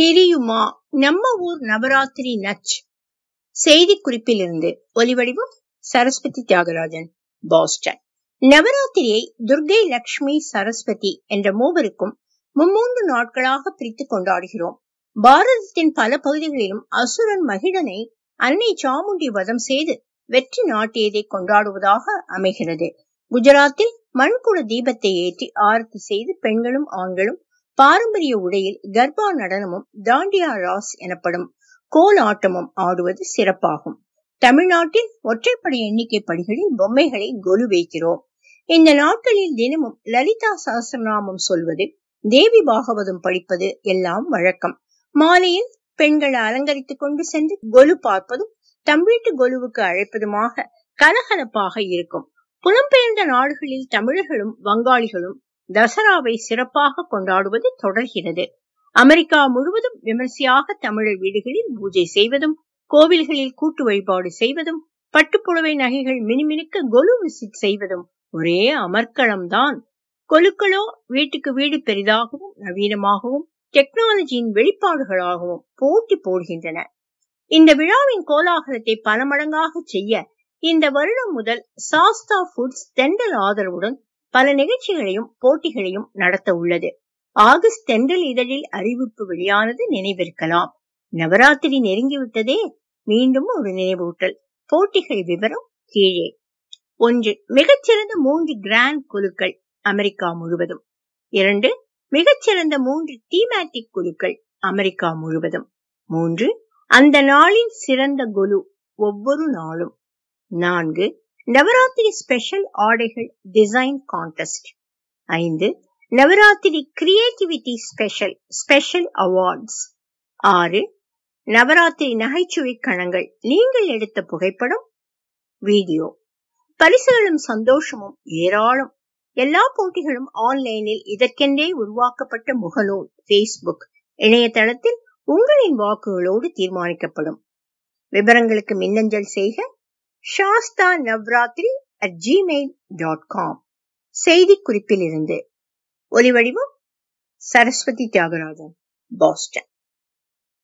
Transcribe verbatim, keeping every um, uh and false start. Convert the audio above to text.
தெரியுமா? நம்ம ஊர் நவராத்திரி நச். செய்தி குறிப்பிலிருந்து ஒலிவடிவம் சரஸ்வதி தியாகராஜன், பாஸ்டன். நவராத்திரியை துர்கை, லட்சுமி, சரஸ்வதி என்ற மூவருக்கும் மும்மூன்று நாட்களாக பிரித்து கொண்டாடுகிறோம். பாரதத்தின் பல பகுதிகளிலும் அசுரன் மகிழனை அன்னை சாமுண்டி வதம் செய்து வெற்றி நாட்டியதை கொண்டாடுவதாக அமைகிறது. குஜராத்தில் மண்குட தீபத்தை ஏற்றி ஆரத்தி செய்து பெண்களும் ஆண்களும் பாரம்பரிய உடையில் கர்பா நடனமும் தாண்டியா ராஸ் எனப்படும் கோலாட்டமும் ஆடுவது சிறப்பாகும். தமிழ்நாட்டில் ஒற்றைப்படை எண்ணிக்கை படிகளில் பொம்மைகளை கொலு வைக்கிறோம். இந்த நாட்களில் தினமும் லலிதா சஹஸ்ரநாமம் சொல்வது, தேவி பாகவதம் படிப்பது எல்லாம் வழக்கம். மாலையில் பெண்கள் அலங்கரித்துக் கொண்டு சென்று கொலு பார்ப்பதும் தம்பீட்டு கொலுவுக்கு அழைப்பதுமாக கலகலப்பாக இருக்கும். புலம்பெயர்ந்த நாடுகளில் தமிழர்களும் வங்காளிகளும் தசராவை சிறப்பாக கொண்டாடுவது தொடர்கிறது. அமெரிக்கா முழுவதும் விமர்சையாக தமிழர் வீடுகளில் பூஜை செய்வதும், கோவில்களில் கூட்டு வழிபாடு செய்வதும், பட்டுப்புடவை நகைகள் மினுமினுக்க கொலு விசிட் செய்வதும் ஒரே அமர்க்களம்தான். கொலுக்களோ வீட்டுக்கு வீடு பெரிதாகவும் நவீனமாகவும் டெக்னாலஜியின் வெளிப்பாடுகளாகவும் போட்டி போடுகின்றன. இந்த விழாவின் கோலாகலத்தை பல மடங்காக செய்ய இந்த வருடம் முதல் சாஸ்தா ஃபுட்ஸ் தெண்டல் ஆதரவுடன் பல நிகழ்ச்சிகளையும் போட்டிகளையும் நடத்த உள்ளது. ஆகஸ்ட் தெண்டல் இதழில் அறிவிப்பு வெளியானது நினைவிருக்கலாம். நவராத்திரி நெருங்கிவிட்டதே. மீண்டும் ஒரு நினைவூட்டல். போட்டிகள் விவரம் கீழே. ஒன்று, மிகச்சிறந்த மூன்று கிராண்ட் குழுக்கள் அமெரிக்கா முழுவதும். இரண்டு, மிகச்சிறந்த மூன்று தீமேட்டிக் குழுக்கள் அமெரிக்கா முழுவதும். மூன்று, அந்த நாளின் சிறந்த கொலு ஒவ்வொரு நாளும். நான்கு, நவராத்திரி ஸ்பெஷல் ஆடைகள் டிசைன் கான்டெஸ்ட். ஐந்து, Navaratri creativity special special awards. ஆறு, நவராத்திரி நகைச்சுவை கணங்கள். நீங்கள் எடுத்த புகைப்படம், வீடியோ. பரிசுகளும் சந்தோஷமும் ஏராளம். எல்லா போட்டிகளும் ஆன்லைனில் இதற்கென்றே உருவாக்கப்பட்ட முகநூல், பேஸ்புக் இணையதளத்தில் உங்களின் வாக்குகளோடு தீர்மானிக்கப்படும். விவரங்களுக்கு மின்னஞ்சல் செய்க Sastha Navaratri at Gmail dot com. செய்தி குறிப்பில் இருந்து ஒலிவடிவம் சரஸ்வதி தியாகராஜன், பாஸ்டன்.